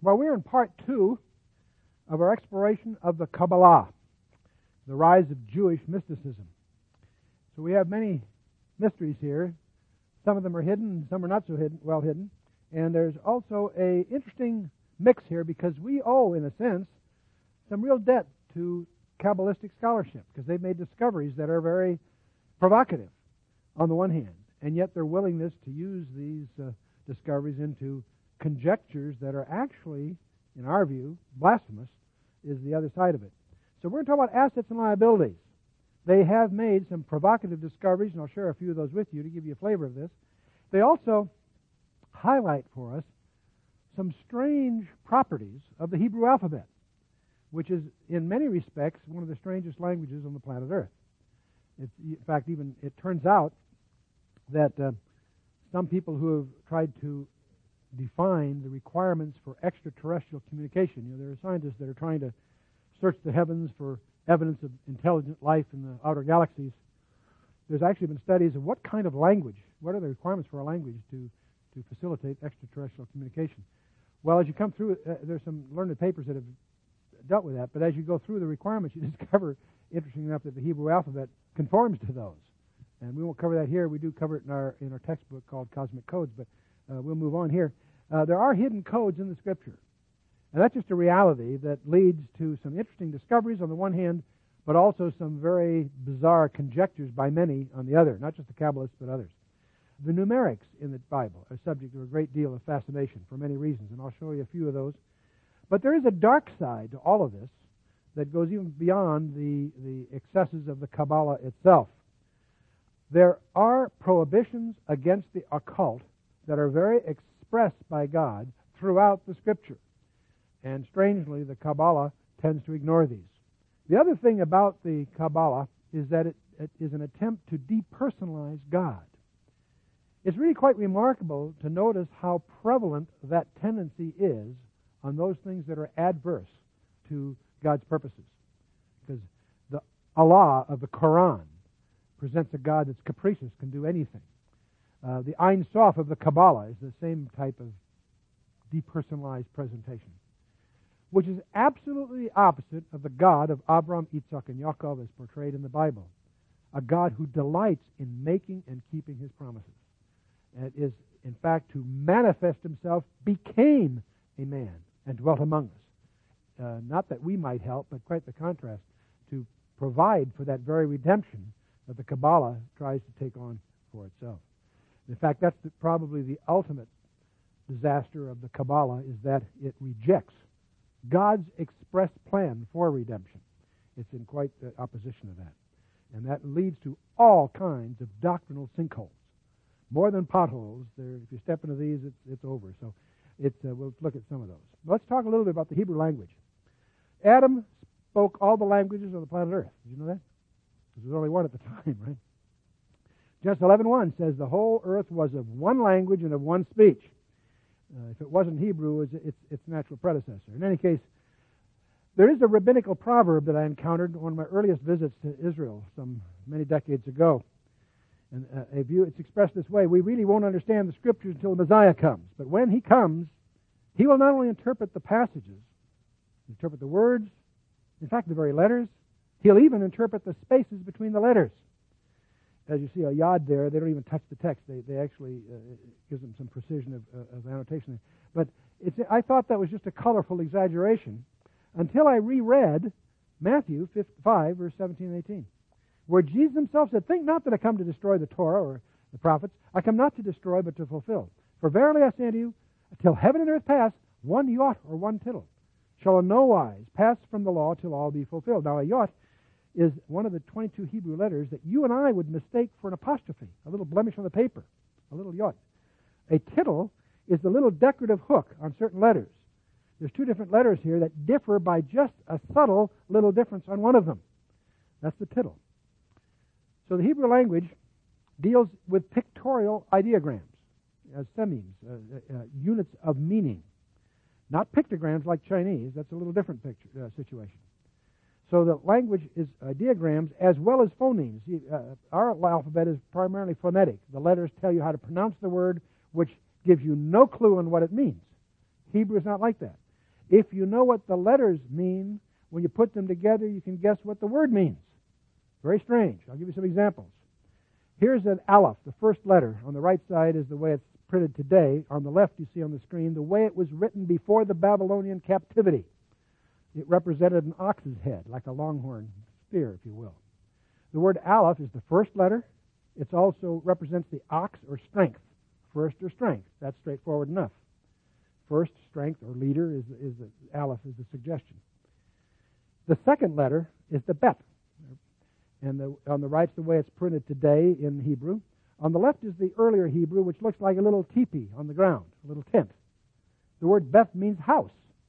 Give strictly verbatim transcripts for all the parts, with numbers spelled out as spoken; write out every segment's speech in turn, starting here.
Well, we're in part two of our exploration of the Kabbalah, the rise of Jewish mysticism. So we have many mysteries here. Some of them are hidden, some are not so hidden, well hidden. And there's also a interesting mix here because we owe, in a sense, some real debt to Kabbalistic scholarship because they've made discoveries that are very provocative on the one hand, and yet their willingness to use these uh, discoveries into conjectures that are actually, in our view, blasphemous is the other side of it. So we're going to talk about assets and liabilities. They have made some provocative discoveries, and I'll share a few of those with you to give you a flavor of this. They also highlight for us some strange properties of the Hebrew alphabet, which is, in many respects, one of the strangest languages on the planet Earth. It's, in fact, even it turns out that uh, some people who have tried to define the requirements for extraterrestrial communication, you know, there are scientists that are trying to search the heavens for evidence of intelligent life in the outer galaxies. There's actually been studies of what kind of language, what are the requirements for a language to, to facilitate extraterrestrial communication. Well, as you come through, uh, there's some learned papers that have dealt with that, but as you go through the requirements, you discover, interesting enough, that the Hebrew alphabet conforms to those. And we won't cover that here. We do cover it in our in our textbook called Cosmic Codes, but uh, we'll move on here. Uh, there are hidden codes in the Scripture. And that's just a reality that leads to some interesting discoveries on the one hand, but also some very bizarre conjectures by many on the other, not just the Kabbalists, but others. The numerics in the Bible are subject to a great deal of fascination for many reasons, and I'll show you a few of those. But there is a dark side to all of this that goes even beyond the, the excesses of the Kabbalah itself. There are prohibitions against the occult that are very expressed by God throughout the Scripture. And strangely, the Kabbalah tends to ignore these. The other thing about the Kabbalah is that it, it is an attempt to depersonalize God. It's really quite remarkable to notice how prevalent that tendency is on those things that are adverse to God's purposes. Because the Allah of the Quran presents a God that's capricious, can do anything. Uh, the Ein Sof of the Kabbalah is the same type of depersonalized presentation, which is absolutely opposite of the God of Abraham, Isaac, and Yaakov as portrayed in the Bible, a God who delights in making and keeping His promises. And it is, in fact, to manifest Himself, became a man and dwelt among us. Uh, not that we might help, but quite the contrast, to provide for that very redemption that the Kabbalah tries to take on for itself. In fact, that's the, probably the ultimate disaster of the Kabbalah, is that it rejects God's express plan for redemption. It's in quite the opposition of that. And that leads to all kinds of doctrinal sinkholes. More than potholes. There, if you step into these, it's, it's over. So it's, uh, we'll look at some of those. Let's talk a little bit about the Hebrew language. Adam spoke all the languages on the planet Earth. Did you know that? Because there was only one at the time, right? Genesis eleven one says the whole earth was of one language and of one speech. Uh, if it wasn't Hebrew, it's its, its natural predecessor. In any case, there is a rabbinical proverb that I encountered on one of my earliest visits to Israel some many decades ago. And uh, a view, it's expressed this way: we really won't understand the Scriptures until the Messiah comes. But when He comes, He will not only interpret the passages, interpret the words, in fact, the very letters, He'll even interpret the spaces between the letters. As you see a yod there, they don't even touch the text. They they actually uh, gives them some precision of, uh, of annotation. But it's, I thought that was just a colorful exaggeration until I reread Matthew five, verse seventeen and eighteen, where Jesus Himself said, "Think not that I come to destroy the Torah or the prophets. I come not to destroy, but to fulfill. For verily I say unto you, till heaven and earth pass, one jot or one tittle shall in no wise pass from the law till all be fulfilled." Now a jot is one of the twenty-two Hebrew letters that you and I would mistake for an apostrophe, a little blemish on the paper, a little jot. A tittle is the little decorative hook on certain letters. There's two different letters here that differ by just a subtle little difference on one of them. That's the tittle. So the Hebrew language deals with pictorial ideograms, as sememes, uh, uh, units of meaning. Not pictograms like Chinese. That's a little different picture, uh, situation. So the language is ideograms as well as phonemes. See, uh, our alphabet is primarily phonetic. The letters tell you how to pronounce the word, which gives you no clue on what it means. Hebrew is not like that. If you know what the letters mean, when you put them together, you can guess what the word means. Very strange. I'll give you some examples. Here's an aleph, the first letter. On the right side is the way it's printed today. On the left, you see on the screen the way it was written before the Babylonian captivity. It represented an ox's head, like a longhorn spear, if you will. The word aleph is the first letter. It also represents the ox or strength. First or strength. That's straightforward enough. First, strength or leader is, is the aleph is the suggestion. The second letter is the bet. And the, on the right's the way it's printed today in Hebrew. On the left is the earlier Hebrew, which looks like a little teepee on the ground, a little tent. The word Beth means house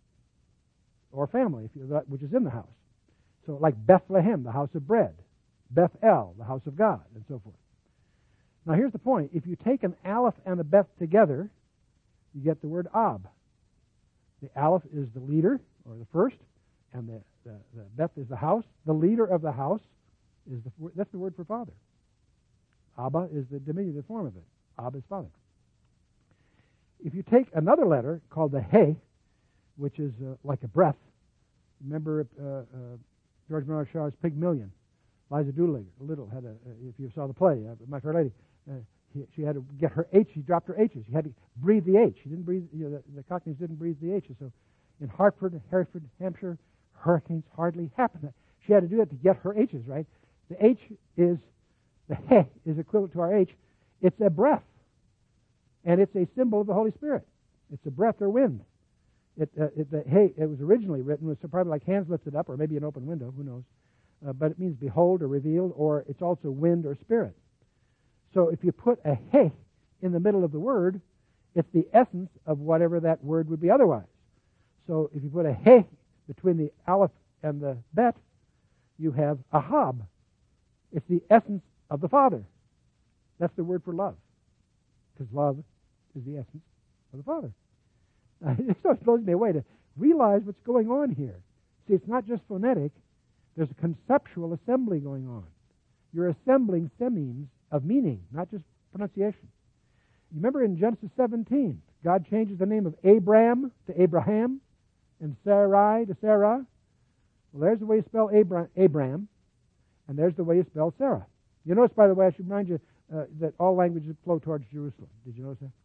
or family, if you, which is in the house. So like Bethlehem, the house of bread. Bethel, the house of God, and so forth. Now here's the point. If you take an aleph and a Beth together, you get the word Ab. The aleph is the leader, or the first, and the, the, the Beth is the house. The leader of the house is the that's the word for father. Abba is the diminutive form of it. Ab is father. If you take another letter called the He, which is uh, like a breath, remember uh, uh, George Bernard Shaw's Pygmalion. Liza Doolittle little had a, uh, if you saw the play, uh, My Fair Lady, uh, he, she had to get her H, she dropped her H's. She had to breathe the H. She didn't breathe, you know, the, the Cockneys didn't breathe the H's. So in Hartford, Hereford, Hampshire, hurricanes hardly happen. She had to do that to get her H's, right? The H is, the He is equivalent to our H. It's a breath. And it's a symbol of the Holy Spirit. It's a breath or wind. It, uh, it, the He, it was originally written, was probably like hands lifted up, or maybe an open window, who knows. Uh, but it means behold or revealed, or it's also wind or spirit. So if you put a He in the middle of the word, it's the essence of whatever that word would be otherwise. So if you put a He between the aleph and the bet, you have Ahab. It's the essence of the Father. That's the word for love. Because love is the essence of the Father. It sort of blows me away to realize what's going on here. See, it's not just phonetic. There's a conceptual assembly going on. You're assembling semenes of meaning, not just pronunciation. You remember in Genesis seventeen, God changes the name of Abram to Abraham and Sarai to Sarah. Well, there's the way you spell Abra- Abram, and there's the way you spell Sarah. You notice, by the way, I should remind you uh, that all languages flow towards Jerusalem. Did you notice that?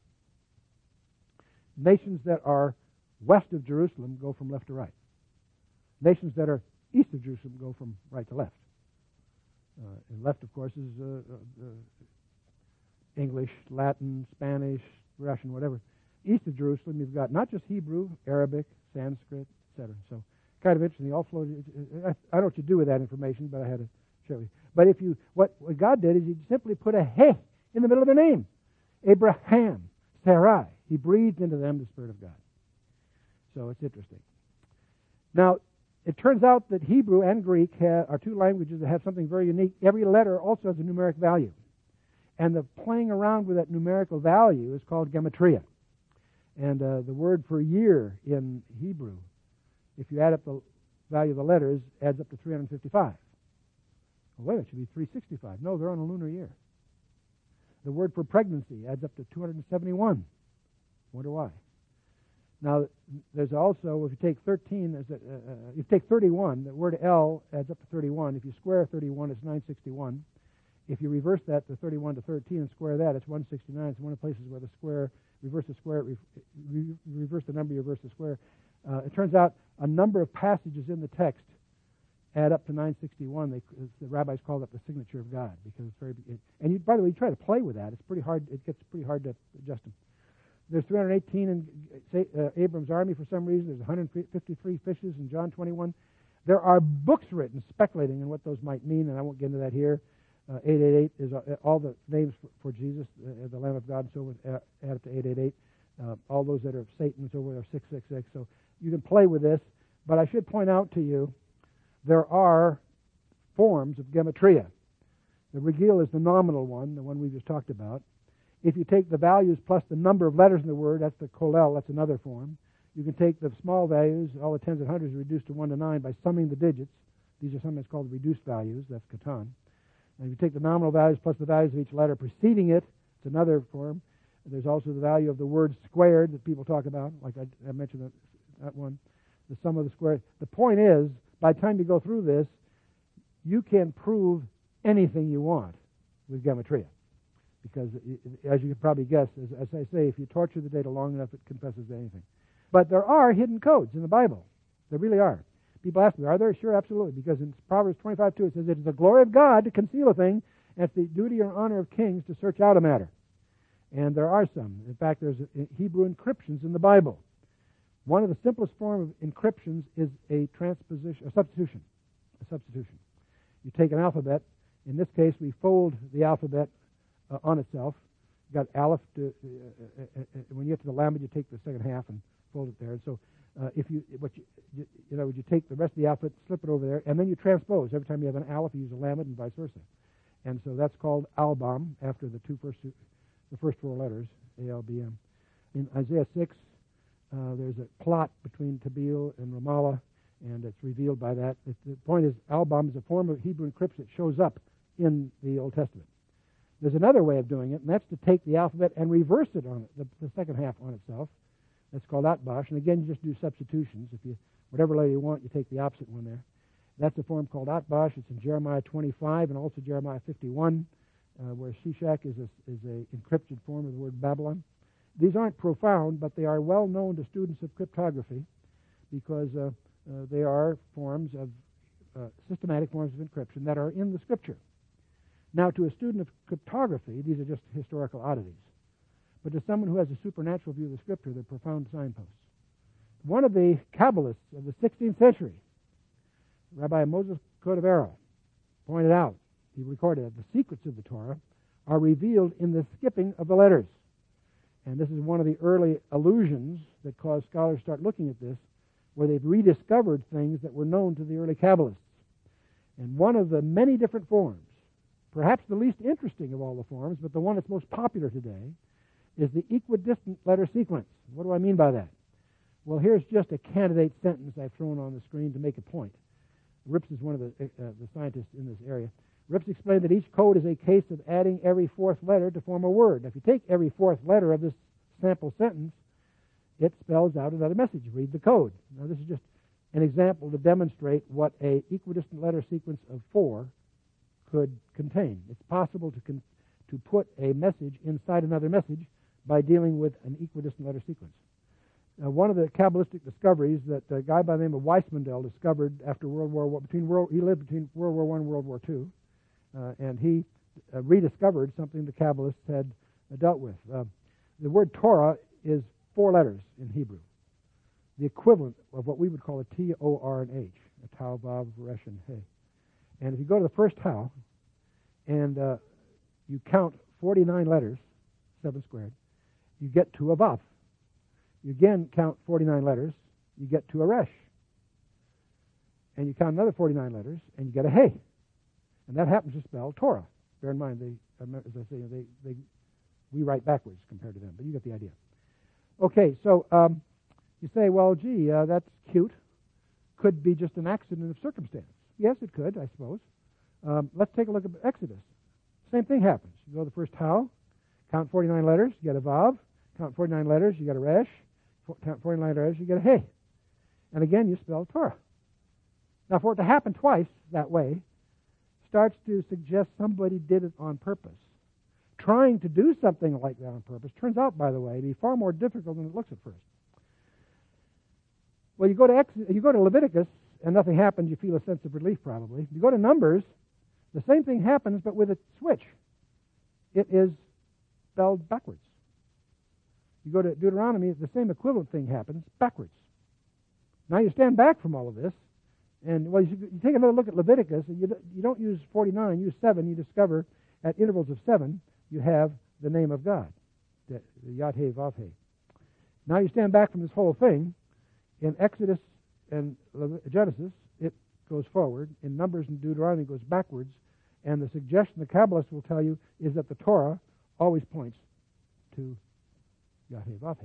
Nations that are west of Jerusalem go from left to right. Nations that are east of Jerusalem go from right to left. Uh, and left, of course, is uh, uh, uh, English, Latin, Spanish, Russian, whatever. East of Jerusalem, you've got not just Hebrew, Arabic, Sanskrit, et cetera. So kind of interesting. They all flow. I, I don't know what you do with that information, but I had to share with you. But if you, what, what God did is He simply put a He in the middle of their name. Abraham, Sarai. He breathed into them the Spirit of God. So it's interesting. Now, it turns out that Hebrew and Greek have, are two languages that have something very unique. Every letter also has a numeric value. And the playing around with that numerical value is called gematria. And uh, the word for year in Hebrew, if you add up the value of the letters, adds up to three hundred fifty-five. Well, wait, it should be three hundred sixty-five. No, they're on a lunar year. The word for pregnancy adds up to two hundred seventy-one. Wonder why. Now, there's also, if you take thirteen, as a, uh, if you take thirty-one, the word L adds up to thirty-one. If you square thirty-one, it's nine hundred sixty-one. If you reverse that to thirty-one to thirteen and square that, it's one hundred sixty-nine. It's one of the places where the square, reverse the square, re, re, reverse the number, you reverse the square. Uh, it turns out a number of passages in the text add up to nine hundred sixty-one. They, the rabbis call that the signature of God because it's very. It, and you, by the way, you try to play with that. It's pretty hard. It gets pretty hard to adjust them. There's three hundred eighteen in uh, Abram's army for some reason. There's one hundred fifty-three fishes in John twenty-one. There are books written speculating on what those might mean, and I won't get into that here. Uh, eight eight eight is uh, all the names for, for Jesus, uh, the Lamb of God, and so forth, uh, add up to eight eight eight. Uh, all those that are of Satan and so forth are six six six. So you can play with this, but I should point out to you there are forms of gematria. The regil is the nominal one, the one we just talked about. If you take the values plus the number of letters in the word, that's the kolel, that's another form. You can take the small values, all the tens and hundreds reduced to one to nine by summing the digits. These are sometimes called reduced values, that's katan. And if you take the nominal values plus the values of each letter preceding it, it's another form. There's also the value of the word squared that people talk about, like I, I mentioned that, that one. some of the squares. The point is, by the time you go through this, you can prove anything you want with gematria. Because, as you can probably guess, as, as I say, if you torture the data long enough, it confesses to anything. But there are hidden codes in the Bible. There really are. People ask me, are there? Sure, absolutely. Because in Proverbs twenty-five two, it says, it is the glory of God to conceal a thing, and it's the duty or honor of kings to search out a matter. And there are some. In fact, there's Hebrew encryptions in the Bible. One of the simplest forms of encryptions is a transposition, a substitution. A substitution. You take an alphabet. In this case, we fold the alphabet uh, on itself. You've got aleph. To, uh, uh, uh, when you get to the lamed, you take the second half and fold it there. And so, uh, if you what you, you you know, you take the rest of the alphabet, slip it over there, and then you transpose. Every time you have an aleph, you use a lamed, and vice versa. And so that's called albam, after the two first two, the first four letters, A L B M. In Isaiah six, uh, there's a plot between Tabeel and Ramallah, and it's revealed by that. It, the point is, albam is a form of Hebrew encryption that shows up in the Old Testament. There's another way of doing it, and that's to take the alphabet and reverse it on it, the, the second half on itself. That's called atbash. And again, you just do substitutions. If you, whatever letter you want, you take the opposite one there. That's a form called atbash. It's in Jeremiah twenty-five and also Jeremiah fifty-one, uh, where Shishak is a, is a encrypted form of the word Babylon. These aren't profound, but they are well known to students of cryptography because uh, uh, they are forms of uh, systematic forms of encryption that are in the Scripture. Now, to a student of cryptography, these are just historical oddities. But to someone who has a supernatural view of the Scripture, they're profound signposts. One of the Kabbalists of the sixteenth century, Rabbi Moses Cordovero, pointed out, he recorded that the secrets of the Torah are revealed in the skipping of the letters. And this is one of the early allusions that caused scholars to start looking at this, where they've rediscovered things that were known to the early Kabbalists. And one of the many different forms, perhaps the least interesting of all the forms, but the one that's most popular today, is the equidistant letter sequence. What do I mean by that? Well, here's just a candidate sentence I've thrown on the screen to make a point. Rips is one of the, uh, the scientists in this area. Rips explained that each code is a case of adding every fourth letter to form a word. If you take every fourth letter of this sample sentence, it spells out another message. Read the code. Now, this is just an example to demonstrate what a equidistant letter sequence of four could contain. It's possible to con- to put a message inside another message by dealing with an equidistant letter sequence. Now, one of the Kabbalistic discoveries that a guy by the name of Weissmandel discovered after World War One, between World, he lived between World War One and World War Two, uh, and he uh, rediscovered something the Kabbalists had uh, dealt with. Uh, the word Torah is four letters in Hebrew, the equivalent of what we would call a T, O, R, and H, a Tau, Vav, Resh, and He. And if you go to the first Tau and uh, you count forty-nine letters, seven squared, you get to a Vav. You again count forty-nine letters, you get to a Resh. And you count another forty-nine letters, and you get a He. And that happens to spell Torah. Bear in mind, they, as I say, they, they, we write backwards compared to them, but you get the idea. Okay, so um, you say, well, gee, uh, that's cute. Could be just an accident of circumstance. Yes, it could, I suppose. Um, let's take a look at Exodus. Same thing happens. You go to the first Tau, count forty-nine letters, you get a Vav. Count forty-nine letters, you get a Resh. Count forty-nine letters, you get a He. And again, you spell Torah. Now, for it to happen twice that way starts to suggest somebody did it on purpose. Trying to do something like that on purpose turns out, by the way, to be far more difficult than it looks at first. Well, you go to Ex- you go to Leviticus, and nothing happens. You feel a sense of relief, probably. You go to Numbers, the same thing happens, but with a switch. It is spelled backwards. You go to Deuteronomy, the same equivalent thing happens backwards. Now you stand back from all of this, and well, you, you take another look at Leviticus, and you, you don't use forty-nine, use seven. You discover at intervals of seven, you have the name of God, the, the Yad-He, Vav-He. Now you stand back from this whole thing. In Exodus and Genesis, it goes forward. In Numbers and Deuteronomy, it goes backwards. And the suggestion the Kabbalists will tell you is that the Torah always points to Yad-He, Vav-He.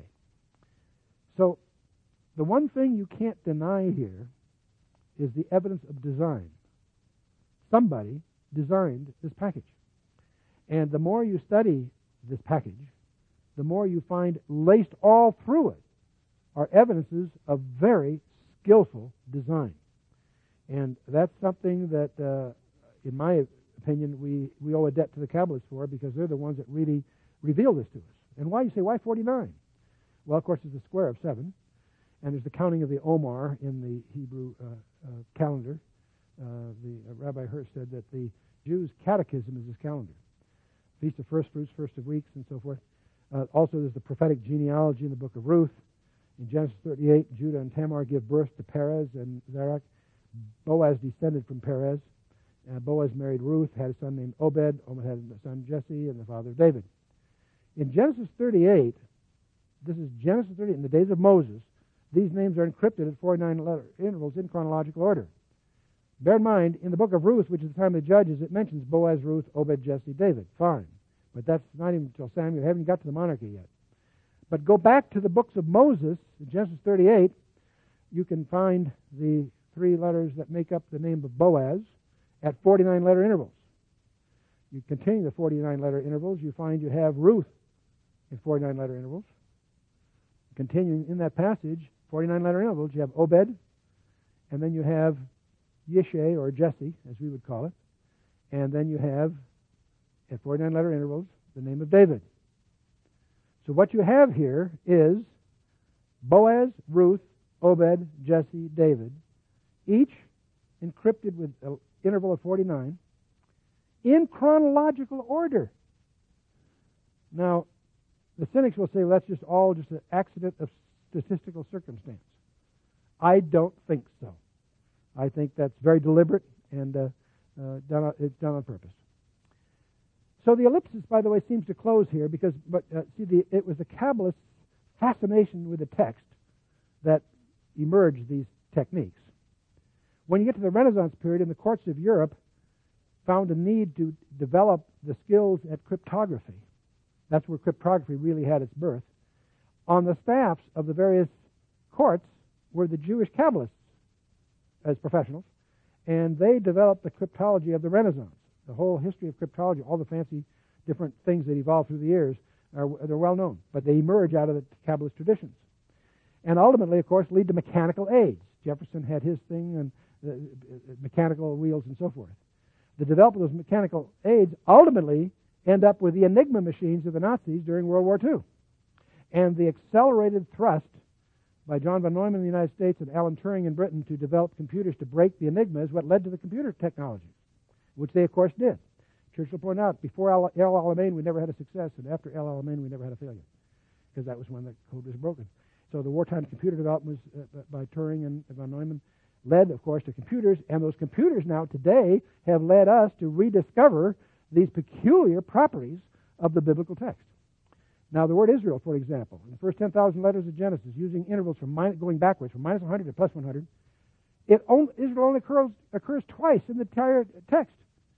So the one thing you can't deny here is the evidence of design. Somebody designed this package. And the more you study this package, the more you find laced all through it are evidences of very skillful design. And that's something that, uh, in my opinion, we, we owe a debt to the Kabbalists for, because they're the ones that really reveal this to us. And why, you say, why forty-nine? Well, of course, it's the square of seven, and there's the counting of the Omar in the Hebrew uh, uh, calendar. Uh, the uh, Rabbi Hirsch said that the Jews' catechism is his calendar. Feast of First Fruits, First of Weeks, and so forth. Uh, also, there's the prophetic genealogy in the book of Ruth. In Genesis thirty-eight, Judah and Tamar give birth to Perez and Zerach. Boaz descended from Perez. Uh, Boaz married Ruth, had a son named Obed. Obed had a son Jesse, and the father of David. In Genesis thirty-eight, this is Genesis thirty-eight, in the days of Moses, these names are encrypted at forty-nine letter intervals in chronological order. Bear in mind, in the book of Ruth, which is the time of the Judges, it mentions Boaz, Ruth, Obed, Jesse, David. Fine. But that's not even until Samuel. They haven't got to the monarchy yet. But go back to the books of Moses, in Genesis thirty-eight, you can find the three letters that make up the name of Boaz at forty-nine letter intervals. You continue the forty-nine letter intervals, you find you have Ruth in forty-nine letter intervals. Continuing in that passage, forty-nine letter intervals, you have Obed, and then you have Yishay, or Jesse, as we would call it, and then you have, at forty-nine letter intervals, the name of David. So what you have here is Boaz, Ruth, Obed, Jesse, David, each encrypted with an interval of forty-nine, in chronological order. Now, the cynics will say, well, that's just all just an accident of statistical circumstance. I don't think so. I think that's very deliberate, and uh, uh, done on, it's done on purpose. So the ellipsis, by the way, seems to close here because, but uh, see, the, it was the Kabbalist's fascination with the text that emerged these techniques. When you get to the Renaissance period, in the courts of Europe, found a need to develop the skills at cryptography. That's where cryptography really had its birth. On the staffs of the various courts were the Jewish Kabbalists as professionals, and they developed the cryptology of the Renaissance. The whole history of cryptology, all the fancy different things that evolved through the years, are they're well known, but they emerge out of the Kabbalist traditions. And ultimately, of course, lead to mechanical aids. Jefferson had his thing, and uh, mechanical wheels and so forth. The development of those mechanical aids ultimately end up with the Enigma machines of the Nazis during World War Two. And the accelerated thrust by John von Neumann in the United States and Alan Turing in Britain to develop computers to break the Enigma is what led to the computer technology, which they, of course, did. Churchill pointed out, before El Alamein, we never had a success, and after El Alamein, we never had a failure, because that was when the code was broken. So the wartime computer development was, uh, by Turing and von Neumann led, of course, to computers, and those computers now today have led us to rediscover these peculiar properties of the biblical text. Now, the word Israel, for example, in the first ten thousand letters of Genesis, using intervals from minus, going backwards from minus one hundred to plus one hundred, it only, Israel only occurs, occurs twice in the entire text,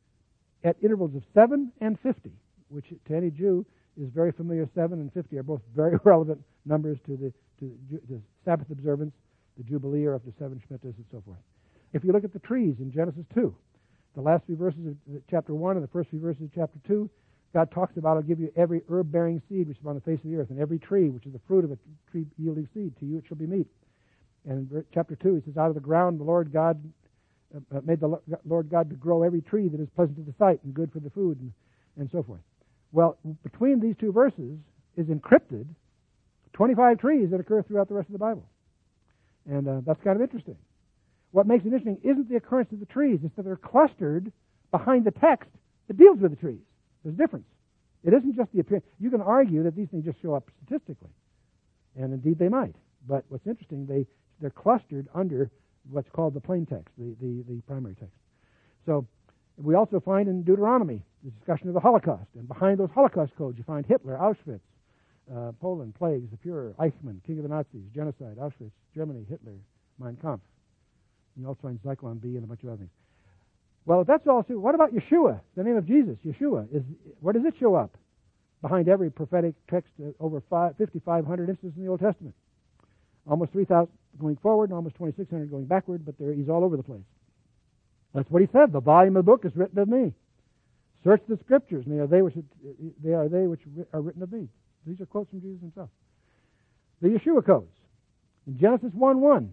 at intervals of seven and fifty, which to any Jew is very familiar. seven and fifty are both very relevant numbers to the, to the, the Sabbath observance, the Jubilee, or up to seven Shemitahs, and so forth. If you look at the trees in Genesis two, the last few verses of chapter one and the first few verses of chapter two, God talks about, I'll give you every herb-bearing seed which is on the face of the earth, and every tree which is the fruit of a tree yielding seed. To you it shall be meat. And in chapter two, he says, out of the ground the Lord God uh, made the Lord God to grow every tree that is pleasant to the sight and good for the food, and, and so forth. Well, between these two verses is encrypted twenty-five trees that occur throughout the rest of the Bible. And uh, that's kind of interesting. What makes it interesting isn't the occurrence of the trees, it's that they're clustered behind the text that deals with the trees. There's a difference. It isn't just the appearance. You can argue that these things just show up statistically, and indeed they might. But what's interesting, they, they're clustered under what's called the plain text, the, the, the primary text. So we also find in Deuteronomy the discussion of the Holocaust, and behind those Holocaust codes you find Hitler, Auschwitz, uh, Poland, plagues, the Fuhrer, Eichmann, king of the Nazis, genocide, Auschwitz, Germany, Hitler, Mein Kampf. You also find Zyklon B and a bunch of other things. Well, if that's all true, what about Yeshua, the name of Jesus? Yeshua, is where does it show up? Behind every prophetic text, uh, over fifty-five hundred instances in the Old Testament. Almost three thousand going forward and almost twenty-six hundred going backward, but there, he's all over the place. That's what he said. The volume of the book is written of me. Search the Scriptures, and they are they which, they are they which are written of me. These are quotes from Jesus himself. The Yeshua codes. In Genesis one one,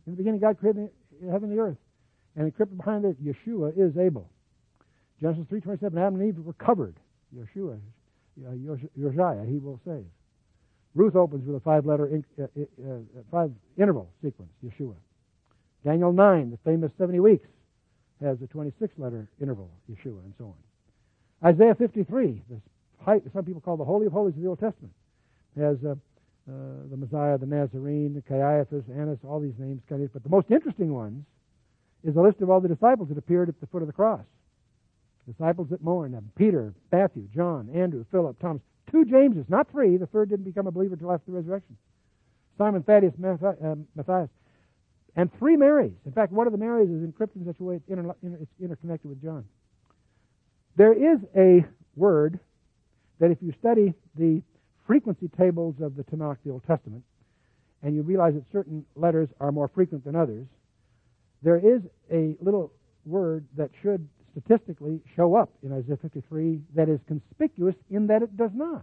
In the beginning, God created the heaven and the earth. And encrypted behind it, Yeshua is able. Genesis three twenty-seven, Adam and Eve were covered. Yeshua, uh, Josiah, he will save. Ruth opens with a five-letter, in, uh, uh, five-interval sequence, Yeshua. Daniel nine, the famous seventy weeks, has a twenty-six-letter interval, Yeshua, and so on. Isaiah fifty-three, the height, some people call the Holy of Holies of the Old Testament, has uh, uh, the Messiah, the Nazarene, the Caiaphas, Annas, all these names. But the most interesting ones is a list of all the disciples that appeared at the foot of the cross. Disciples that mourned them: Peter, Matthew, John, Andrew, Philip, Thomas. Two Jameses, not three. The third didn't become a believer until after the resurrection. Simon, Thaddeus, Matthias. And three Marys. In fact, one of the Marys is encrypted in such a way it's, inter- it's interconnected with John. There is a word that if you study the frequency tables of the Tanakh, the Old Testament, and you realize that certain letters are more frequent than others, there is a little word that should statistically show up in Isaiah fifty-three that is conspicuous in that it does not.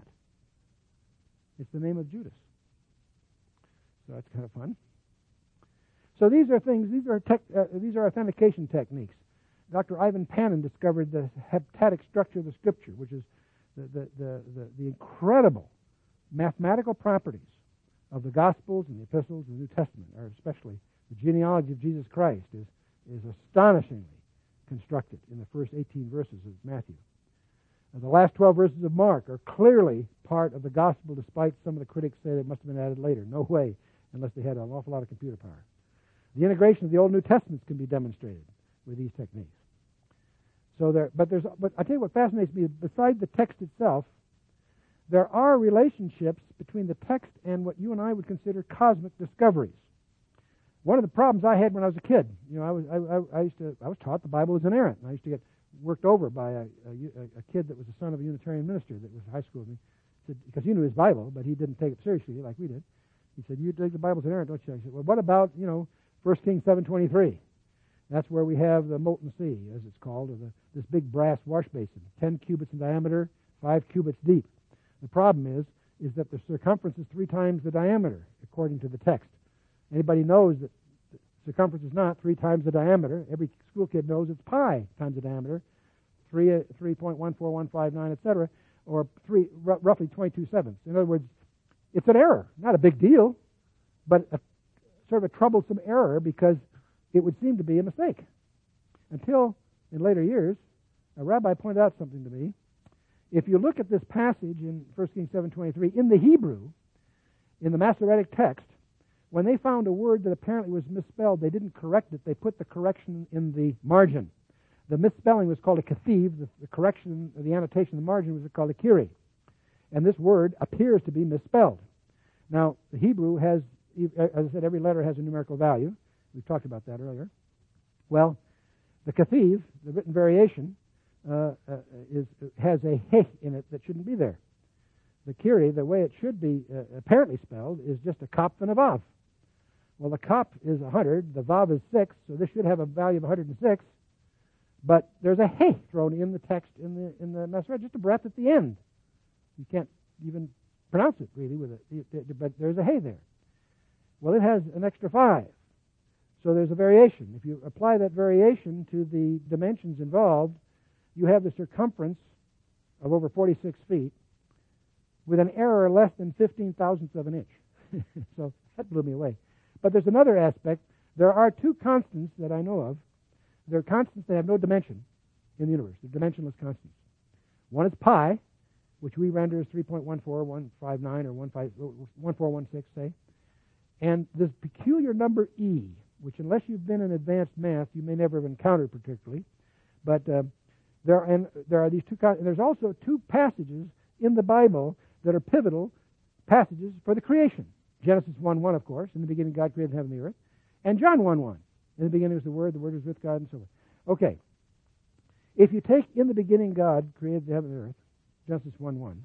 It's the name of Judas. So that's kind of fun. So these are things, these are tech, uh, these are authentication techniques. Doctor Ivan Panin discovered the heptadic structure of the Scripture, which is the, the, the, the, the incredible mathematical properties of the Gospels and the Epistles and the New Testament, or especially the genealogy of Jesus Christ, is, is astonishingly constructed in the first eighteen verses of Matthew. And the last twelve verses of Mark are clearly part of the Gospel, despite some of the critics say they must have been added later. No way, unless they had an awful lot of computer power. The integration of the Old and New Testaments can be demonstrated with these techniques. So there, but there's, but I tell you what fascinates me. Beside the text itself, there are relationships between the text and what you and I would consider cosmic discoveries. One of the problems I had when I was a kid, you know, I was I, I, I used to I was taught the Bible was inerrant, and I used to get worked over by a, a, a kid that was the son of a Unitarian minister that was in high school with me, said, because he knew his Bible, but he didn't take it seriously like we did. He said, "You think the Bible's inerrant, don't you?" I said, "Well, what about, you know, First Kings seven twenty-three? That's where we have the molten sea, as it's called, or the, this big brass wash basin, ten cubits in diameter, five cubits deep. The problem is, is that the circumference is three times the diameter, according to the text. Anybody knows that the circumference is not three times the diameter. Every school kid knows it's pi times the diameter, three uh, three point one four one five nine, et cetera, or three r- roughly twenty-two sevenths. In other words, it's an error, not a big deal, but a, sort of a troublesome error because it would seem to be a mistake. Until in later years, a rabbi pointed out something to me. If you look at this passage in First Kings seven twenty-three, in the Hebrew, in the Masoretic text, when they found a word that apparently was misspelled, they didn't correct it. They put the correction in the margin. The misspelling was called a kathiv. The, the correction, the annotation in the margin was called a kiri. And this word appears to be misspelled. Now, the Hebrew has, as I said, every letter has a numerical value. We talked about that earlier. Well, the kathiv, the written variation, uh, uh, is has a he in it that shouldn't be there. The kiri, the way it should be uh, apparently spelled, is just a kop and a vav. Well, the kop is one hundred, the vav is six, so this should have a value of one hundred six, but there's a he thrown in the text in the in the Masoretic, just a breath at the end. You can't even pronounce it, really, with it, but there's a he there. Well, it has an extra five. So there's a variation. If you apply that variation to the dimensions involved, you have the circumference of over forty-six feet with an error less than fifteen thousandths of an inch. So that blew me away. But there's another aspect. There are two constants that I know of. They're constants that have no dimension in the universe. They're dimensionless constants. One is pi, which we render as three point one four one five nine or one four one six, say. And this peculiar number e, which unless you've been in advanced math, you may never have encountered particularly. But uh, there, are, and there are these two, and there's also two passages in the Bible that are pivotal passages for the creation. Genesis one one, of course, in the beginning God created heaven and the earth, and John one one. In the beginning was the Word, the Word was with God, and so on. Okay. If you take in the beginning God created the heaven and the earth, Genesis one one,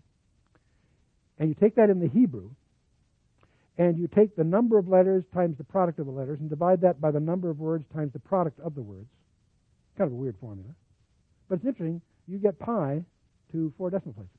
and you take that in the Hebrew, and you take the number of letters times the product of the letters and divide that by the number of words times the product of the words. Kind of a weird formula. But it's interesting. You get pi to four decimal places.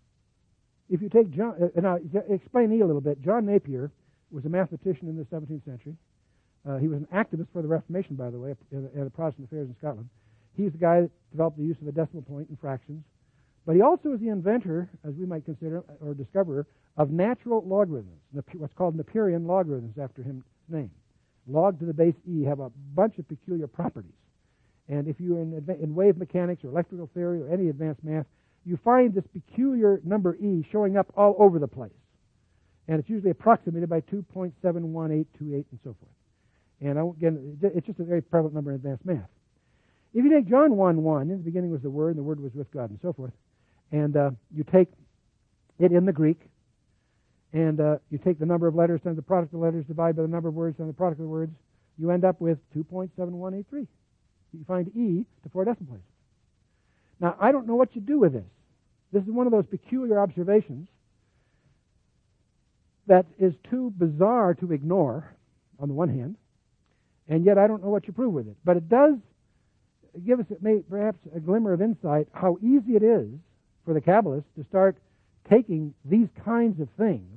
If you take John, uh, and I'll explain E a little bit. John Napier was a mathematician in the seventeenth century. Uh, he was an activist for the Reformation, by the way, at, at the Protestant affairs in Scotland. He's the guy that developed the use of a decimal point in fractions. But he also is the inventor, as we might consider, or discoverer, of natural logarithms, what's called Napierian logarithms after his name. Log to the base e have a bunch of peculiar properties. And if you're in, in wave mechanics or electrical theory or any advanced math, you find this peculiar number e showing up all over the place. And it's usually approximated by two point seven one eight two eight and so forth. And I won't get into, it's just a very prevalent number in advanced math. If you take John one one, in the beginning was the Word, and the Word was with God, and so forth, and uh, you take it in the Greek, and uh, you take the number of letters times the product of letters divided by the number of words times the product of the words, you end up with two point seven one eight three. You find e to four decimal places. Now, I don't know what you do with this. This is one of those peculiar observations that is too bizarre to ignore, on the one hand, and yet I don't know what you prove with it. But it does give us may, perhaps a glimmer of insight how easy it is for the Kabbalists to start taking these kinds of things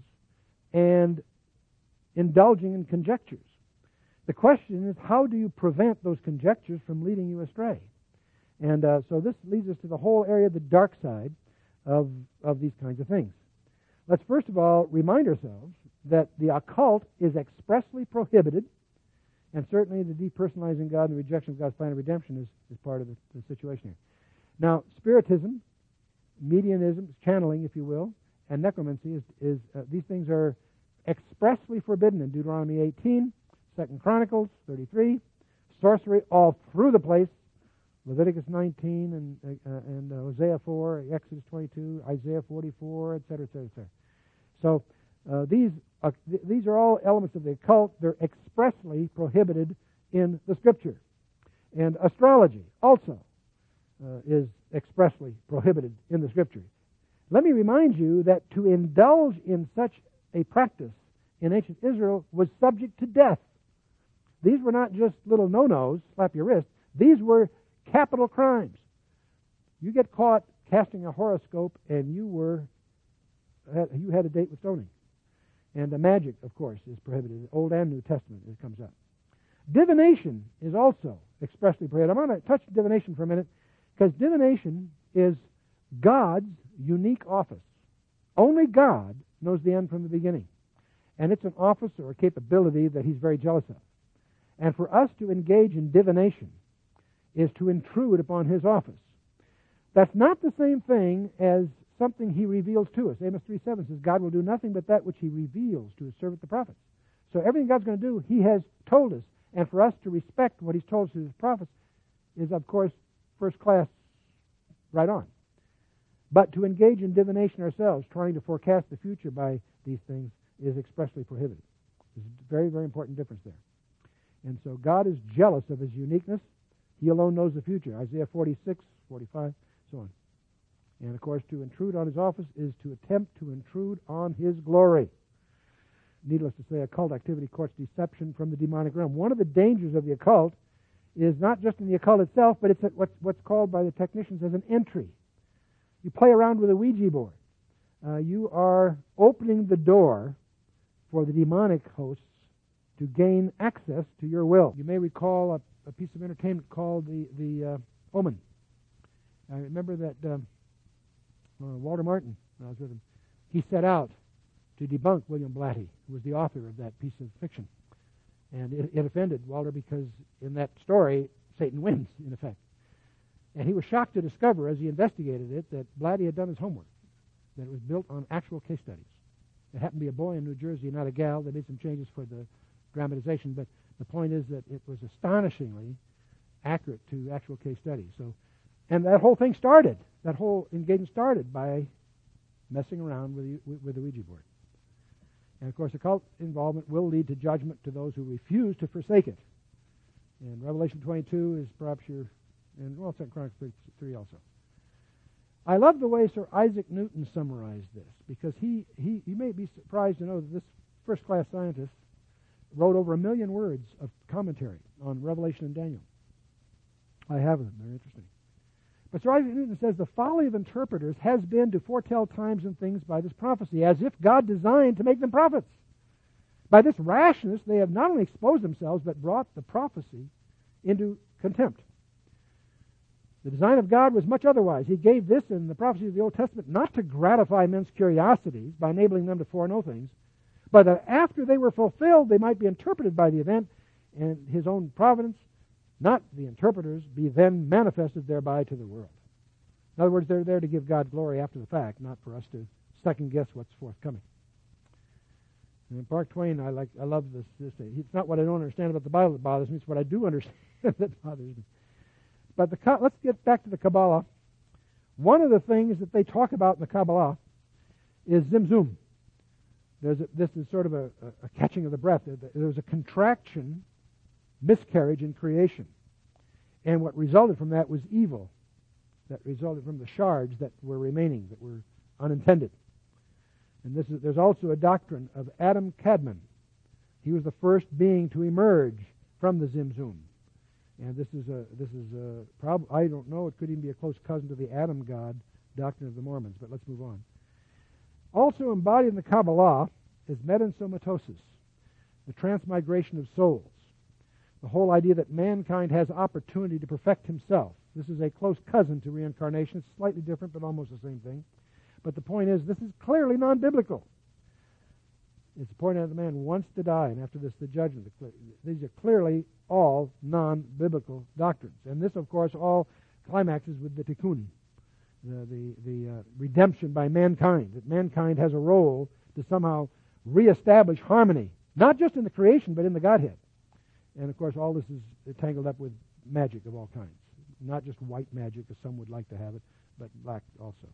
and indulging in conjectures. The question is, how do you prevent those conjectures from leading you astray? And uh, so this leads us to the whole area of the dark side of, of these kinds of things. Let's first of all remind ourselves that the occult is expressly prohibited, and certainly the depersonalizing God and the rejection of God's plan of redemption is, is part of the, the situation here. Now, Spiritism, mediumism, channeling, if you will, and necromancy, is, is uh, these things are expressly forbidden in Deuteronomy eighteen, Second Chronicles thirty-three, sorcery all through the place, Leviticus nineteen and uh, and uh, Hosea four, Exodus twenty-two, Isaiah forty-four, et cetera, et cetera, et cetera. So uh, these uh, th- these are all elements of the occult. They're expressly prohibited in the Scripture, and astrology also uh, is expressly prohibited in the Scripture. Let me remind you that to indulge in such a practice in ancient Israel was subject to death. These were not just little no-nos, slap your wrist. These were capital crimes. You get caught casting a horoscope, and you were you had a date with stoning. And the magic, of course, is prohibited. Old and New Testament, it comes up. Divination is also expressly prohibited. I'm going to touch divination for a minute, because divination is God's unique office. Only God knows the end from the beginning. And it's an office or a capability that He's very jealous of. And for us to engage in divination is to intrude upon His office. That's not the same thing as something He reveals to us. Amos three seven says, God will do nothing but that which He reveals to His servant the prophets. So everything God's going to do, He has told us. And for us to respect what He's told us to His prophets is, of course, first class, right on. But to engage in divination ourselves, trying to forecast the future by these things, is expressly prohibited. There's a very, very important difference there. And so God is jealous of His uniqueness. He alone knows the future. Isaiah forty-six, forty-five, so on. And, of course, to intrude on His office is to attempt to intrude on His glory. Needless to say, occult activity courts deception from the demonic realm. One of the dangers of the occult is not just in the occult itself, but it's what's, what's called by the technicians as an entry. You play around with a Ouija board. Uh, you are opening the door for the demonic hosts to gain access to your will. You may recall a, a piece of entertainment called the, the uh, Omen. I remember that um, uh, Walter Martin, when I was with him, he set out to debunk William Blatty, who was the author of that piece of fiction. And it, it offended Walter because in that story, Satan wins, in effect. And he was shocked to discover, as he investigated it, that Blatty had done his homework, that it was built on actual case studies. It happened to be a boy in New Jersey, not a gal. They made some changes for the dramatization, but the point is that it was astonishingly accurate to actual case studies. So, and that whole thing started, that whole engagement started by messing around with the, with the Ouija board. And, of course, occult involvement will lead to judgment to those who refuse to forsake it. And Revelation twenty-two is perhaps your, and well, Second Chronicles three also. I love the way Sir Isaac Newton summarized this, because he, he you may be surprised to know that this first-class scientist wrote over a million words of commentary on Revelation and Daniel. I have them. They're interesting. But Sir Isaac Newton says, the folly of interpreters has been to foretell times and things by this prophecy, as if God designed to make them prophets. By this rashness, they have not only exposed themselves, but brought the prophecy into contempt. The design of God was much otherwise. He gave this in the prophecy of the Old Testament not to gratify men's curiosities by enabling them to foreknow things, but that after they were fulfilled, they might be interpreted by the event, and His own providence, not the interpreters, be then manifested thereby to the world. In other words, they're there to give God glory after the fact, not for us to second-guess what's forthcoming. And Mark Twain, I like, I love this, this. It's not what I don't understand about the Bible that bothers me, it's what I do understand that bothers me. But the, let's get back to the Kabbalah. One of the things that they talk about in the Kabbalah is Zimzum. There's a, this is sort of a, a catching of the breath. There's a contraction, miscarriage in creation. And what resulted from that was evil. That resulted from the shards that were remaining, that were unintended. And this is, there's also a doctrine of Adam Kadmon. He was the first being to emerge from the Zimzum. And this is a this is a prob- I don't know, it could even be a close cousin to the Adam God doctrine of the Mormons, but let's move on. Also embodied in the Kabbalah is metensomatosis, the transmigration of souls. The whole idea that mankind has opportunity to perfect himself. This is a close cousin to reincarnation. It's slightly different, but almost the same thing. But the point is, this is clearly non-biblical. It's pointed out that man wants to die, and after this, the judgment. These are clearly all non-biblical doctrines. And this, of course, all climaxes with the tikkun, the, the, the uh, redemption by mankind, that mankind has a role to somehow reestablish harmony, not just in the creation, but in the Godhead. And, of course, all this is tangled up with magic of all kinds. Not just white magic, as some would like to have it, but black also.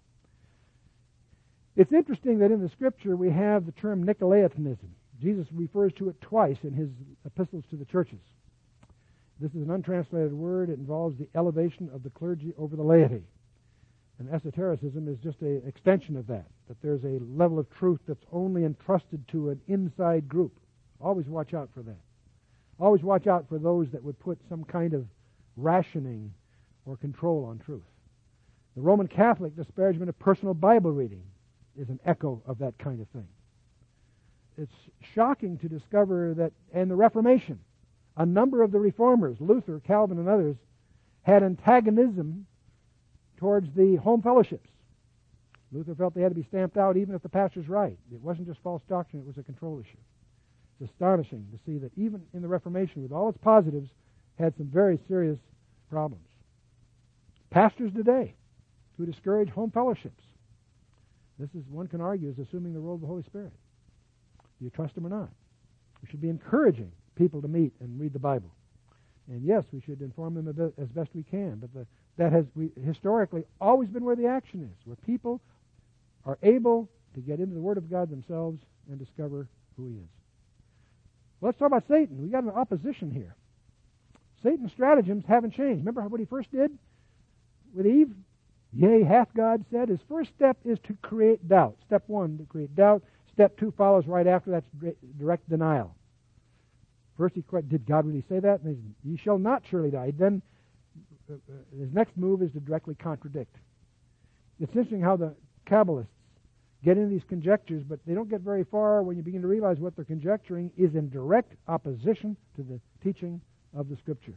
It's interesting that in the Scripture we have the term Nicolaitanism. Jesus refers to it twice in his epistles to the churches. This is an untranslated word. It involves the elevation of the clergy over the laity. And esotericism is just an extension of that, that there's a level of truth that's only entrusted to an inside group. Always watch out for that. Always watch out for those that would put some kind of rationing or control on truth. The Roman Catholic disparagement of personal Bible reading is an echo of that kind of thing. It's shocking to discover that in the Reformation, a number of the reformers, Luther, Calvin, and others, had antagonism towards the home fellowships. Luther felt they had to be stamped out even if the pastor's right. It wasn't just false doctrine, it was a control issue. It's astonishing to see that even in the Reformation, with all its positives, had some very serious problems. Pastors today who discourage home fellowships. This is, one can argue, is assuming the role of the Holy Spirit. Do you trust Him or not? We should be encouraging people to meet and read the Bible. And yes, we should inform them a bit, as best we can, but the, that has we, historically always been where the action is, where people are able to get into the Word of God themselves and discover who He is. Well, let's talk about Satan. We've got an opposition here. Satan's stratagems haven't changed. Remember what he first did with Eve? Yea, hath God said. His first step is to create doubt. Step one, to create doubt. Step two follows right after. That's direct denial. First, he did God really say that? And he, ye shall not surely die. Then uh, his next move is to directly contradict. It's interesting how the Kabbalists get into these conjectures, but they don't get very far when you begin to realize what they're conjecturing is in direct opposition to the teaching of the Scripture.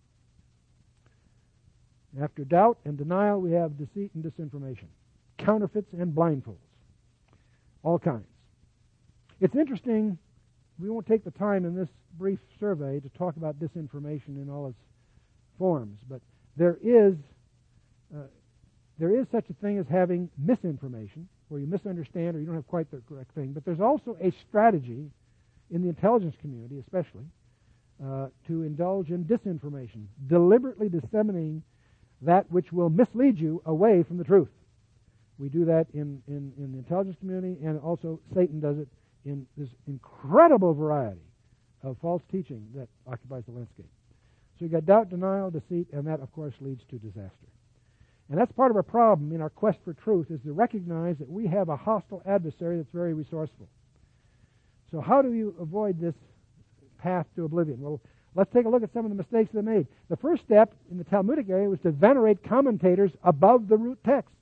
After doubt and denial, we have deceit and disinformation, counterfeits and blindfolds, all kinds. It's interesting, we won't take the time in this brief survey to talk about disinformation in all its forms, but there is uh, there is such a thing as having misinformation, where you misunderstand or you don't have quite the correct thing, but there's also a strategy in the intelligence community especially uh, to indulge in disinformation, deliberately disseminating that which will mislead you away from the truth. We do that in, in, in the intelligence community, and also Satan does it in this incredible variety of false teaching that occupies the landscape. So you've got doubt, denial, deceit, and that, of course, leads to disaster. And that's part of our problem in our quest for truth, is to recognize that we have a hostile adversary that's very resourceful. So how do you avoid this path to oblivion? Well, let's take a look at some of the mistakes they made. The first step in the Talmudic area was to venerate commentators above the root texts.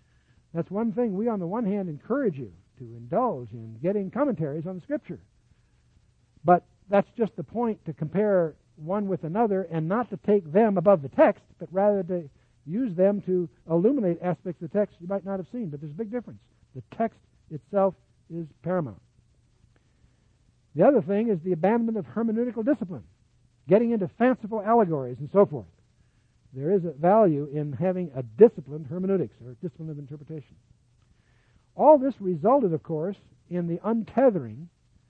That's one thing we, on the one hand, encourage you to indulge in getting commentaries on the Scripture. But that's just the point, to compare one with another and not to take them above the text, but rather to use them to illuminate aspects of the text you might not have seen. But there's a big difference. The text itself is paramount. The other thing is the abandonment of hermeneutical discipline, getting into fanciful allegories and so forth. There is a value in having a disciplined hermeneutics, or discipline of interpretation. All this resulted, of course, in the untethering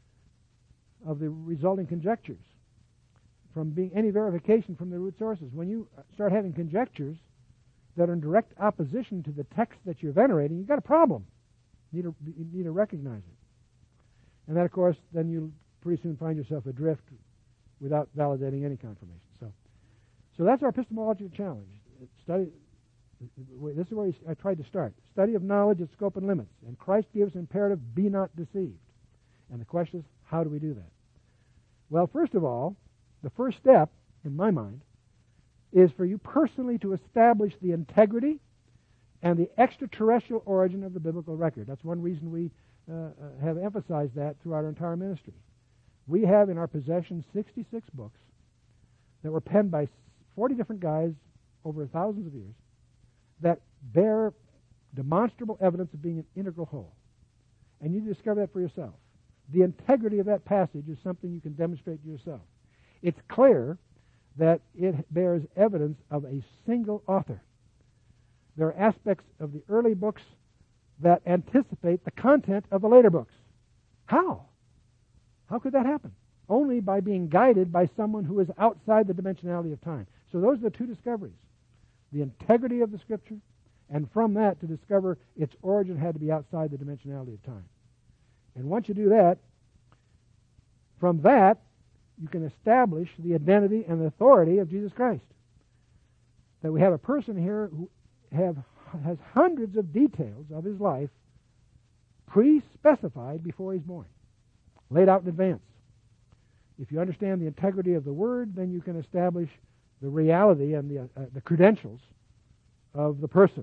of the resulting conjectures from being any verification from the root sources. When you start having conjectures that are in direct opposition to the text that you're venerating, you've got a problem. You need to, you need to recognize it. And that, of course, then you'll pretty soon find yourself adrift without validating any confirmation. So, so that's our epistemological challenge. Study. This is where I tried to start. Study of knowledge, its scope and limits. And Christ gives imperative, be not deceived. And the question is, how do we do that? Well, first of all, the first step, in my mind, is for you personally to establish the integrity and the extraterrestrial origin of the biblical record. That's one reason we uh, have emphasized that throughout our entire ministry. We have in our possession sixty-six books that were penned by forty different guys over thousands of years that bear demonstrable evidence of being an integral whole. And you discover that for yourself. The integrity of that passage is something you can demonstrate to yourself. It's clear that it bears evidence of a single author. There are aspects of the early books that anticipate the content of the later books. How? How could that happen? Only by being guided by someone who is outside the dimensionality of time. So those are the two discoveries. The integrity of the Scripture, and from that to discover its origin had to be outside the dimensionality of time. And once you do that, from that, you can establish the identity and authority of Jesus Christ. That we have a person here who have, has hundreds of details of his life pre-specified before he's born, laid out in advance. If you understand the integrity of the Word, then you can establish the reality and the, uh, the credentials of the person.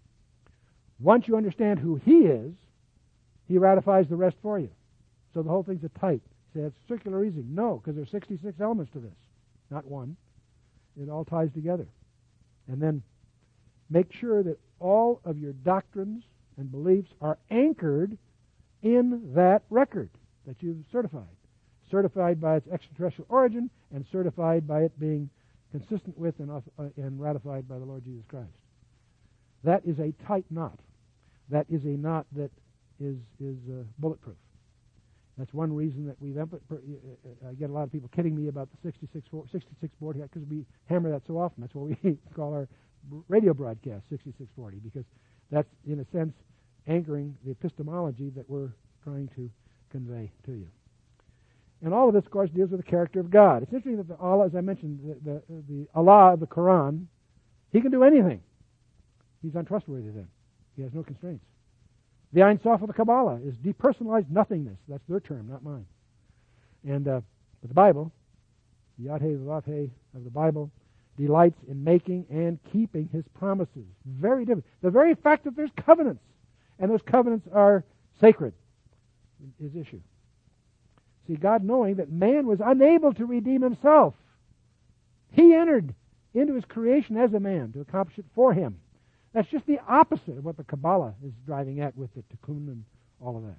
Once you understand who he is, he ratifies the rest for you. So the whole thing's a type. You say, it's circular reasoning. No, because there's sixty-six elements to this, not one. It all ties together. And then make sure that all of your doctrines and beliefs are anchored in that record that you've certified. Certified by its extraterrestrial origin and certified by it being consistent with and, uh, and ratified by the Lord Jesus Christ. That is a tight knot. That is a knot that is is uh, bulletproof. That's one reason that we've emph- I get a lot of people kidding me about the sixty-six, sixty-six forty, because we hammer that so often. That's what we call our radio broadcast, sixty-six forty, because that's, in a sense, anchoring the epistemology that we're trying to convey to you. And all of this, of course, deals with the character of God. It's interesting that the Allah, as I mentioned, the, the, the Allah of the Quran, He can do anything. He's untrustworthy then. He has no constraints. The Ein Sof of the Kabbalah is depersonalized nothingness. That's their term, not mine. And uh, but the Bible, the Yad He Vav He of the Bible, delights in making and keeping His promises. Very different. The very fact that there's covenants, and those covenants are sacred, is issue. See, God, knowing that man was unable to redeem himself, He entered into His creation as a man to accomplish it for him. That's just the opposite of what the Kabbalah is driving at with the Tikkun and all of that.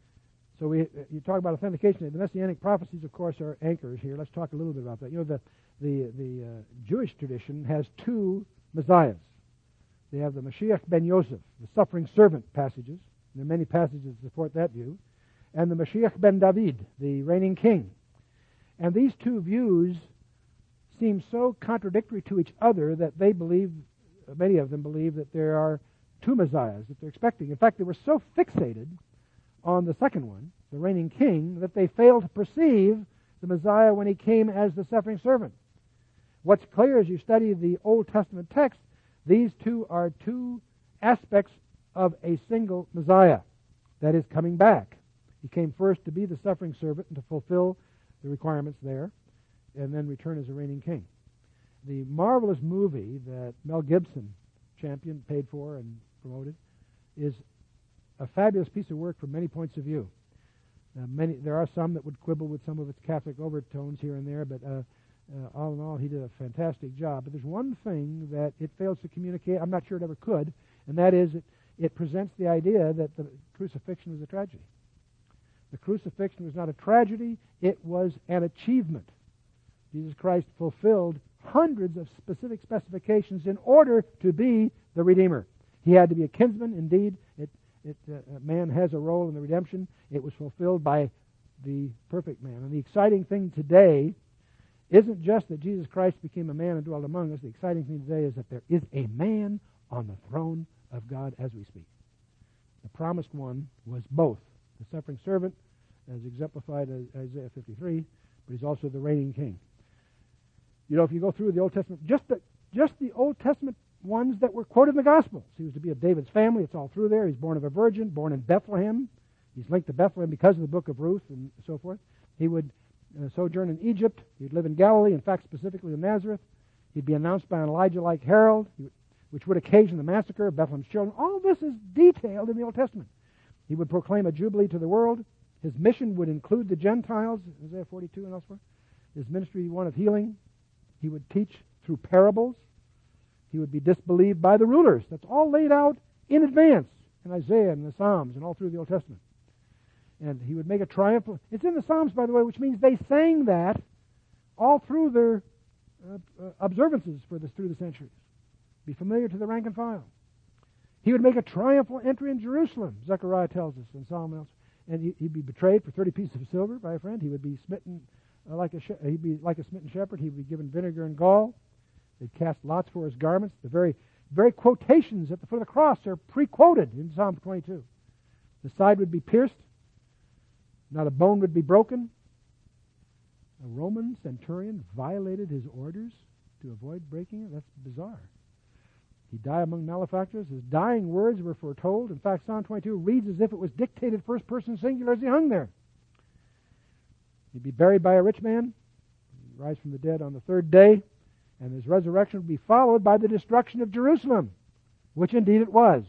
So we, you talk about authentication. The Messianic prophecies, of course, are anchors here. Let's talk a little bit about that. You know, the the the uh, Jewish tradition has two Messiahs. They have the Mashiach ben Yosef, the suffering servant passages. There are many passages that support that view. And the Mashiach ben David, the reigning king. And these two views seem so contradictory to each other that they believe, many of them believe, that there are two Messiahs that they're expecting. In fact, they were so fixated on the second one, the reigning king, that they failed to perceive the Messiah when He came as the suffering servant. What's clear as you study the Old Testament text, these two are two aspects of a single Messiah that is coming back. He came first to be the suffering servant and to fulfill the requirements there, and then return as a reigning king. The marvelous movie that Mel Gibson championed, paid for, and promoted is a fabulous piece of work from many points of view. Uh, many there are some that would quibble with some of its Catholic overtones here and there, but uh, uh, all in all, he did a fantastic job. But there's one thing that it fails to communicate. I'm not sure it ever could, and that is it, it presents the idea that the crucifixion was a tragedy. The crucifixion was not a tragedy, it was an achievement. Jesus Christ fulfilled hundreds of specific specifications in order to be the Redeemer. He had to be a kinsman. Indeed, it, it, uh, man has a role in the redemption. It was fulfilled by the perfect man. And the exciting thing today isn't just that Jesus Christ became a man and dwelt among us. The exciting thing today is that there is a man on the throne of God as we speak. The promised one was both the suffering servant, as exemplified in Isaiah fifty-three, but he's also the reigning king. You know, if you go through the Old Testament, just the, just the Old Testament ones that were quoted in the Gospels. He was to be of David's family. It's all through there. He's born of a virgin, born in Bethlehem. He's linked to Bethlehem because of the book of Ruth and so forth. He would uh, sojourn in Egypt. He'd live in Galilee, in fact, specifically in Nazareth. He'd be announced by an Elijah like herald, which would occasion the massacre of Bethlehem's children. All this is detailed in the Old Testament. He would proclaim a jubilee to the world. His mission would include the Gentiles, Isaiah forty-two and elsewhere. His ministry, one of healing. He would teach through parables. He would be disbelieved by the rulers. That's all laid out in advance in Isaiah and the Psalms and all through the Old Testament. And he would make a triumphal... It's in the Psalms, by the way, which means they sang that all through their uh, uh, observances for this through the centuries. Be familiar to the rank and file. He would make a triumphal entry in Jerusalem, Zechariah tells us in Psalm else. And he, he'd be betrayed for thirty pieces of silver by a friend. He would be smitten uh, like a she- he'd be like a smitten shepherd. He would be given vinegar and gall. They'd cast lots for his garments. The very very quotations at the foot of the cross are pre-quoted in Psalm twenty-two. The side would be pierced. Not a bone would be broken. A Roman centurion violated his orders to avoid breaking it. That's bizarre. He'd die among malefactors. His dying words were foretold. In fact, Psalm twenty-two reads as if it was dictated first person singular as he hung there. He'd be buried by a rich man, he'd rise from the dead on the third day, and his resurrection would be followed by the destruction of Jerusalem, which indeed it was.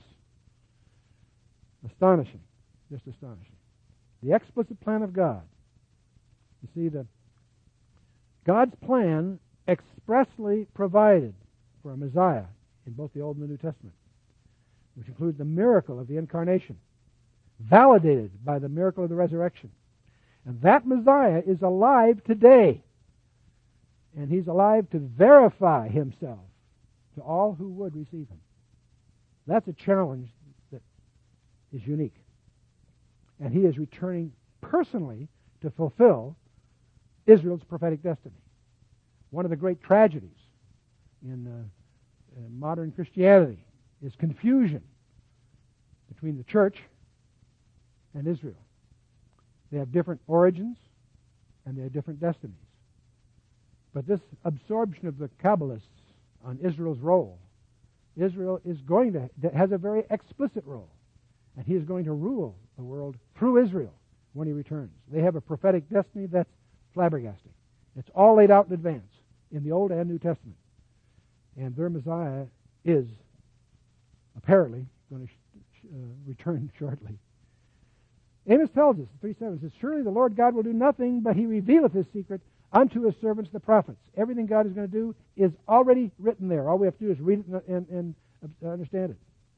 Astonishing. Just astonishing. The explicit plan of God. You see, the God's plan expressly provided for a Messiah in both the Old and the New Testament, which includes the miracle of the incarnation, validated by the miracle of the resurrection. And that Messiah is alive today. And he's alive to verify himself to all who would receive him. That's a challenge that is unique. And he is returning personally to fulfill Israel's prophetic destiny. One of the great tragedies in uh, uh, modern Christianity is confusion between the church and Israel. They have different origins and they have different destinies. But this absorption of the Kabbalists on Israel's role, Israel is going to has a very explicit role, and he is going to rule the world through Israel when he returns. They have a prophetic destiny that's flabbergasting. It's all laid out in advance in the Old and New Testament. And their Messiah is apparently going to sh- uh, return shortly. Amos tells us, three seven says, "Surely the Lord God will do nothing, but he revealeth his secret unto his servants the prophets." Everything God is going to do is already written there. All we have to do is read it and, and, and understand it.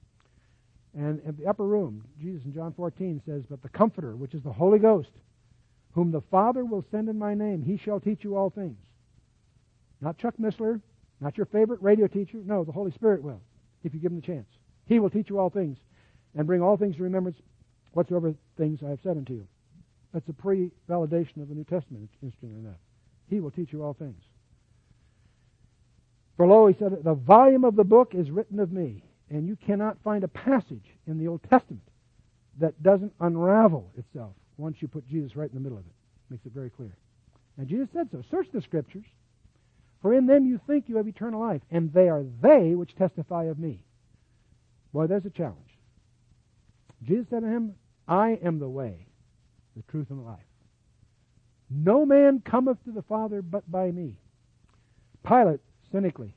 And in the upper room, Jesus in John fourteen says, "But the Comforter, which is the Holy Ghost, whom the Father will send in my name, he shall teach you all things." Not Chuck Missler, not your favorite radio teacher. No, the Holy Spirit will, if you give him the chance. He will teach you all things and bring all things to remembrance whatsoever things I have said unto you. That's a pre-validation of the New Testament, interestingly enough. He will teach you all things. "For lo," he said, "the volume of the book is written of me." And you cannot find a passage in the Old Testament that doesn't unravel itself once you put Jesus right in the middle of it. Makes it very clear. And Jesus said so. "Search the Scriptures, for in them you think you have eternal life, and they are they which testify of me." Boy, there's a challenge. Jesus said to him, "I am the way, the truth, and the life. No man cometh to the Father but by me." Pilate, cynically,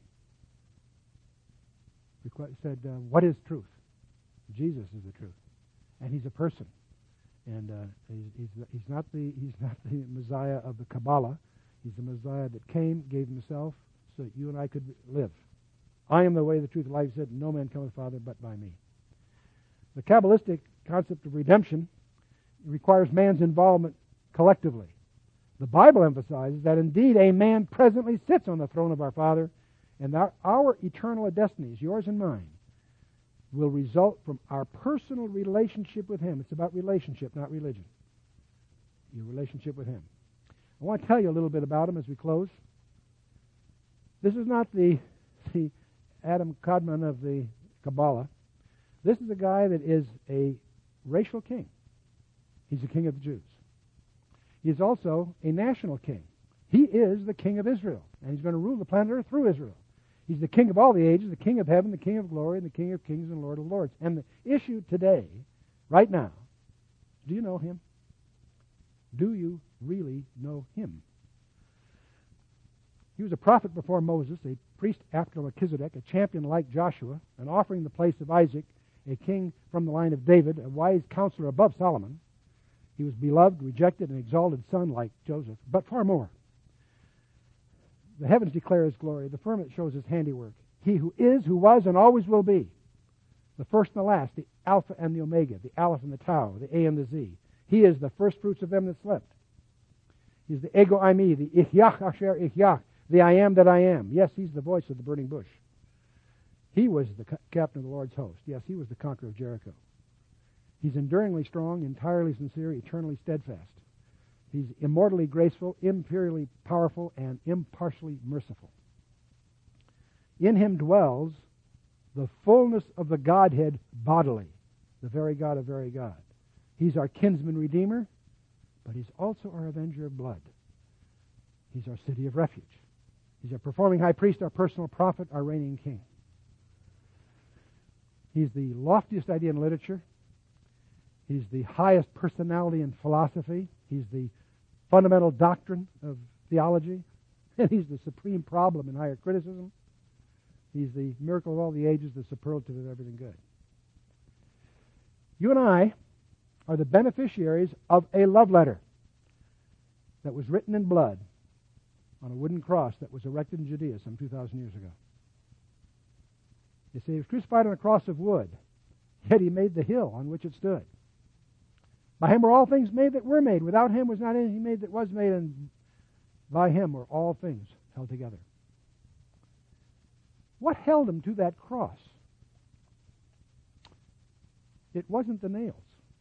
said, uh, "What is truth?" Jesus is the truth. And he's a person. And uh, he's, he's, he's, not the, he's not the Messiah of the Kabbalah. He's the Messiah that came, gave himself, so that you and I could live. I am the way, the truth, and life, said, no man cometh to the Father but by me. The Kabbalistic concept of redemption requires man's involvement collectively. The Bible emphasizes that indeed a man presently sits on the throne of our Father, and our, our eternal destinies, yours and mine, will result from our personal relationship with Him. It's about relationship, not religion. Your relationship with Him. I want to tell you a little bit about Him as we close. This is not the, the Adam Kadmon of the Kabbalah. This is a guy that is a racial king. He's the king of the Jews. He is also a national king. He is the king of Israel, and he's going to rule the planet Earth through Israel. He's the king of all the ages, the king of heaven, the king of glory, and the king of kings and lord of lords. And the issue today, right now, do you know Him? Do you really know Him? He was a prophet before Moses, a priest after Melchizedek, a champion like Joshua, an offering in the place of Isaac, a king from the line of David, a wise counselor above Solomon. He was beloved, rejected, and exalted son like Joseph, but far more. The heavens declare His glory. The firmament shows His handiwork. He who is, who was, and always will be. The first and the last, the Alpha and the Omega, the Aleph and the Tau, the A and the Z. He is the first fruits of them that slept. He's the Ego Eimi, the Ihyach Asher Ihyach, the I am that I am. Yes, He's the voice of the burning bush. He was the captain of the Lord's host. Yes, He was the conqueror of Jericho. He's enduringly strong, entirely sincere, eternally steadfast. He's immortally graceful, imperially powerful, and impartially merciful. In Him dwells the fullness of the Godhead bodily, the very God of very God. He's our kinsman redeemer, but He's also our avenger of blood. He's our city of refuge. He's our performing high priest, our personal prophet, our reigning king. He's the loftiest idea in literature. He's the highest personality in philosophy. He's the fundamental doctrine of theology. And He's the supreme problem in higher criticism. He's the miracle of all the ages, the superlative of everything good. You and I are the beneficiaries of a love letter that was written in blood on a wooden cross that was erected in Judea some two thousand years ago. They say He was crucified on a cross of wood, yet He made the hill on which it stood. By Him were all things made that were made. Without Him was not anything made that was made, and by Him were all things held together. What held Him to that cross? It wasn't the nails.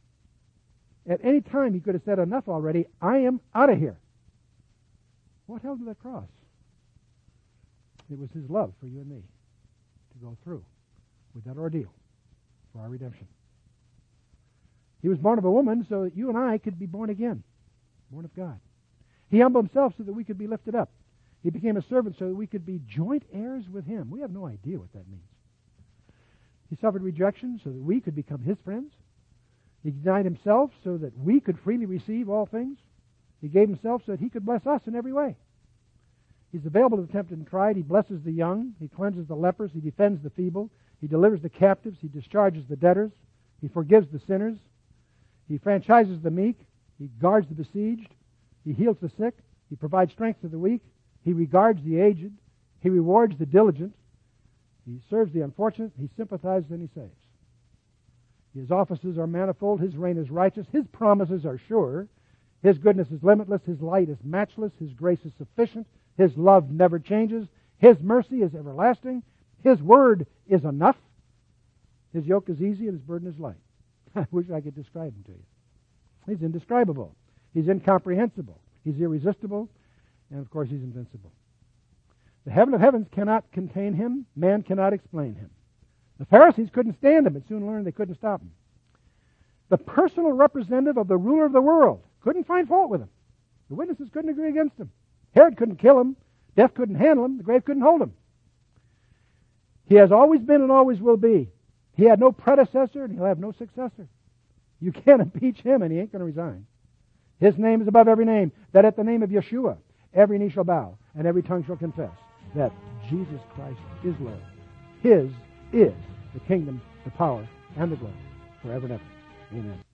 At any time He could have said, enough already, I am out of here. What held Him to that cross? It was His love for you and me to go through with that ordeal for our redemption. He was born of a woman so that you and I could be born again, born of God. He humbled Himself so that we could be lifted up. He became a servant so that we could be joint heirs with Him. We have no idea what that means. He suffered rejection so that we could become His friends. He denied Himself so that we could freely receive all things. He gave Himself so that He could bless us in every way. He's available to the tempted and tried. He blesses the young. He cleanses the lepers. He defends the feeble. He delivers the captives. He discharges the debtors. He forgives the sinners. He franchises the meek. He guards the besieged. He heals the sick. He provides strength to the weak. He regards the aged. He rewards the diligent. He serves the unfortunate. He sympathizes and He saves. His offices are manifold. His reign is righteous. His promises are sure. His goodness is limitless. His light is matchless. His grace is sufficient. His love never changes. His mercy is everlasting. His word is enough. His yoke is easy and His burden is light. I wish I could describe Him to you. He's indescribable. He's incomprehensible. He's irresistible. And, of course, He's invincible. The heaven of heavens cannot contain Him. Man cannot explain Him. The Pharisees couldn't stand Him, but soon learned they couldn't stop Him. The personal representative of the ruler of the world couldn't find fault with Him. The witnesses couldn't agree against Him. Herod couldn't kill Him. Death couldn't handle Him. The grave couldn't hold Him. He has always been and always will be. He had no predecessor, and He'll have no successor. You can't impeach Him, and He ain't going to resign. His name is above every name, that at the name of Yeshua, every knee shall bow, and every tongue shall confess that Jesus Christ is Lord. His is the kingdom, the power, and the glory, forever and ever. Amen.